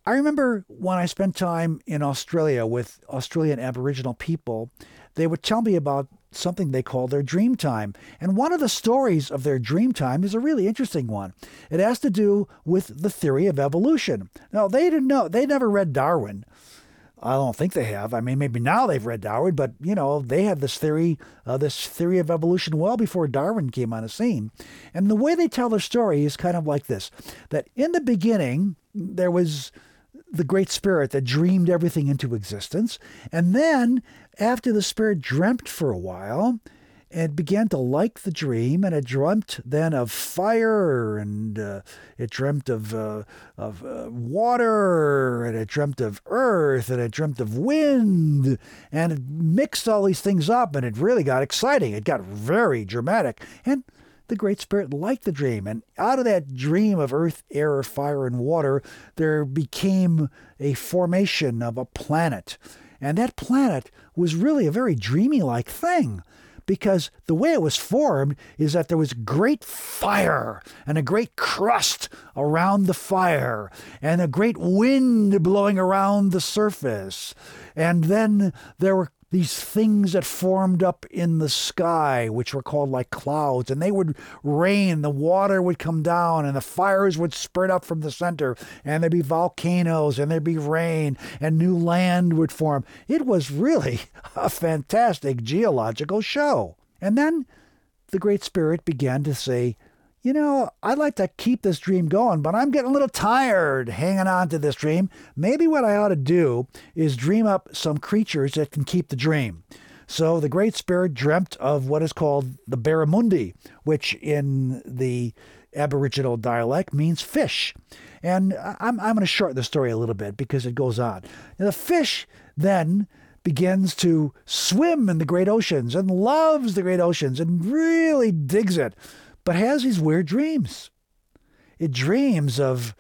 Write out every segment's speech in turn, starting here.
I remember when I spent time in Australia with Australian Aboriginal people, they would tell me about something they call their dream time. And one of the stories of their dream time is a really interesting one. It has to do with the theory of evolution. Now, they didn't know, they never read Darwin. I don't think they have. I mean, maybe now they've read Darwin, but they had this theory of evolution well before Darwin came on the scene. And the way they tell their story is kind of like this: that in the beginning there was the Great Spirit that dreamed everything into existence, and then after the Spirit dreamt for a while, it began to like the dream, and it dreamt then of fire, and it dreamt of water, and it dreamt of earth, and it dreamt of wind, and it mixed all these things up, and it really got exciting. It got very dramatic, and the Great Spirit liked the dream. And out of that dream of earth, air, fire, and water, there became a formation of a planet. And that planet was really a very dreamy-like thing, because the way it was formed is that there was great fire and a great crust around the fire and a great wind blowing around the surface. And then there were these things that formed up in the sky, which were called like clouds, and they would rain, the water would come down, and the fires would spread up from the center, and there'd be volcanoes, and there'd be rain, and new land would form. It was really a fantastic geological show. And then the Great Spirit began to say, I'd like to keep this dream going, but I'm getting a little tired hanging on to this dream. Maybe what I ought to do is dream up some creatures that can keep the dream. So the Great Spirit dreamt of what is called the barramundi, which in the Aboriginal dialect means fish. And I'm going to shorten the story a little bit because it goes on. And the fish then begins to swim in the great oceans and loves the great oceans and really digs it, but has these weird dreams. It dreams of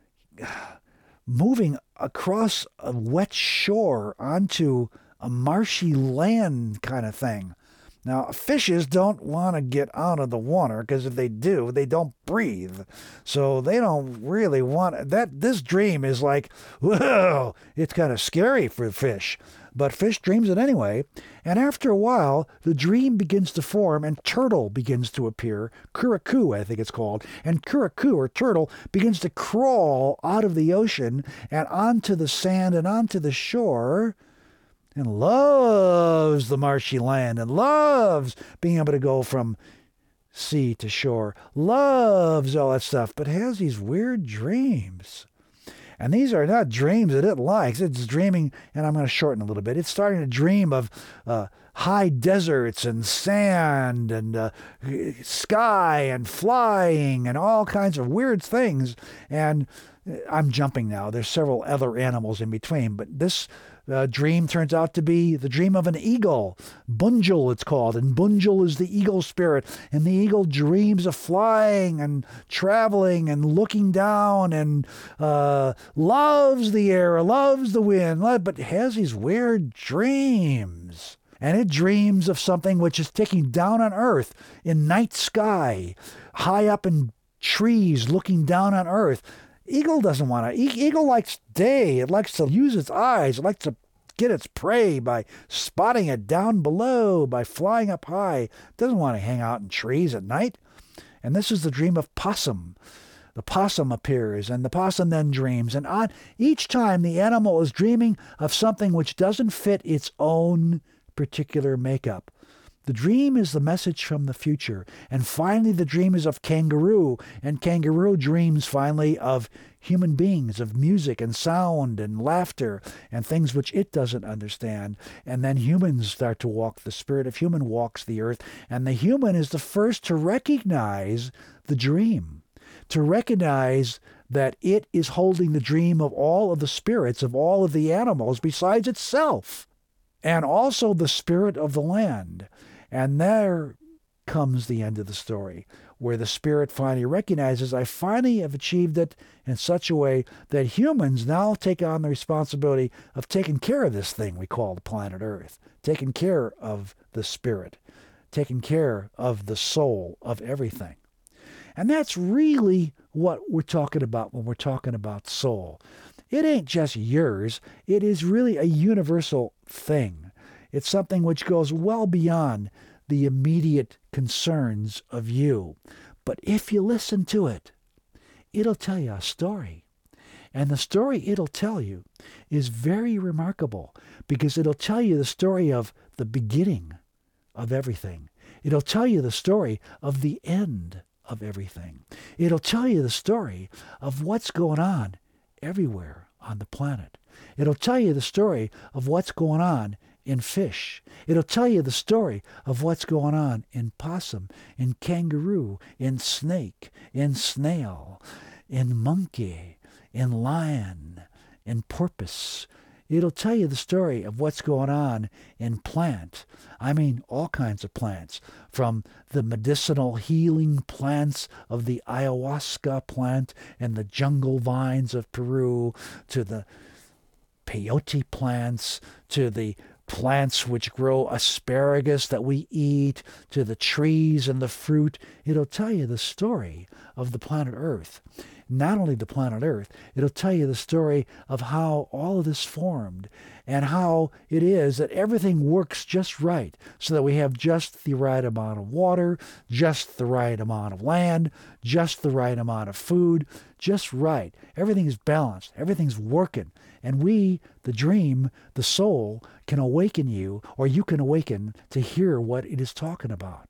moving across a wet shore onto a marshy land kind of thing. Now, fishes don't want to get out of the water because if they do, they don't breathe. So they don't really want that. This dream is like, whoa, it's kind of scary for fish. But fish dreams it anyway. And after a while, the dream begins to form and turtle begins to appear. Kuraku, I think it's called. And Kuraku, or turtle, begins to crawl out of the ocean and onto the sand and onto the shore, and loves the marshy land and loves being able to go from sea to shore, loves all that stuff, but has these weird dreams. And these are not dreams that it likes. It's dreaming, and I'm going to shorten a little bit. It's starting to dream of high deserts and sand and sky and flying and all kinds of weird things. And I'm jumping now. There's several other animals in between, but this dream turns out to be the dream of an eagle. Bunjil, it's called. And Bunjil is the eagle spirit. And the eagle dreams of flying and traveling and looking down and loves the air, loves the wind, but has these weird dreams. And it dreams of something which is taking down on earth in night sky, high up in trees looking down on earth. Eagle doesn't want to. Eagle likes day. It likes to use its eyes. It likes to get its prey by spotting it down below, by flying up high. It doesn't want to hang out in trees at night. And this is the dream of possum. The possum appears, and the possum then dreams. And on each time, the animal is dreaming of something which doesn't fit its own particular makeup. The dream is the message from the future. And finally, the dream is of kangaroo. And kangaroo dreams finally of human beings, of music and sound and laughter and things which it doesn't understand. And then humans start to walk. The spirit of human walks the earth. And the human is the first to recognize the dream, to recognize that it is holding the dream of all of the spirits, of all of the animals besides itself, and also the spirit of the land. And there comes the end of the story, where the spirit finally recognizes, I finally have achieved it in such a way that humans now take on the responsibility of taking care of this thing we call the planet Earth, taking care of the spirit, taking care of the soul of everything. And that's really what we're talking about when we're talking about soul. it ain't just yours. It is really a universal thing. It's something which goes well beyond the immediate concerns of you. But if you listen to it, it'll tell you a story. And the story it'll tell you is very remarkable because it'll tell you the story of the beginning of everything. It'll tell you the story of the end of everything. It'll tell you the story of what's going on everywhere on the planet. It'll tell you the story of what's going on in fish. It'll tell you the story of what's going on in possum, in kangaroo, in snake, in snail, in monkey, in lion, in porpoise. It'll tell you the story of what's going on in plant. I mean, all kinds of plants, from the medicinal healing plants of the ayahuasca plant and the jungle vines of Peru, to the peyote plants, to the plants which grow asparagus that we eat, to the trees and the fruit. It'll tell you the story of the planet Earth. Not only the planet Earth, it'll tell you the story of how all of this formed and how it is that everything works just right so that we have just the right amount of water, just the right amount of land, just the right amount of food, just right. Everything is balanced. Everything's working. And we, the dream, the soul, can awaken you, or you can awaken to hear what it is talking about.